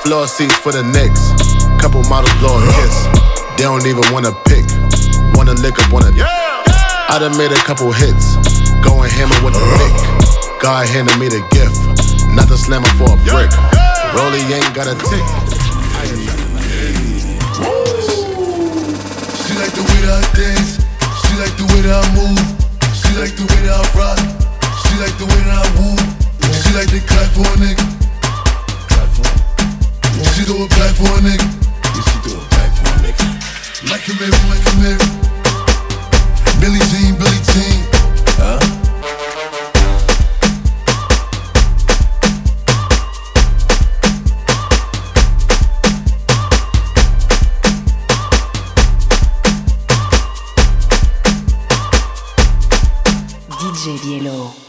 Floor seats for the Knicks. Couple models blow a kiss. They don't even wanna pick. Wanna lick up, wanna. I done made a couple hits. Going hammer with the Vic. God handed me the gift. Not the slammer for a brick. Rollie ain't got a tick. She like the way that I dance. She like the way that I move. She like the way that I rock. She like the way that I woo. She like to clap for a nigga. She do it back for a nigga. Yeah, she do it back for a nigga. Like a mirror, like a mirror. Billie Jean, Billie Jean. DJ Bielo.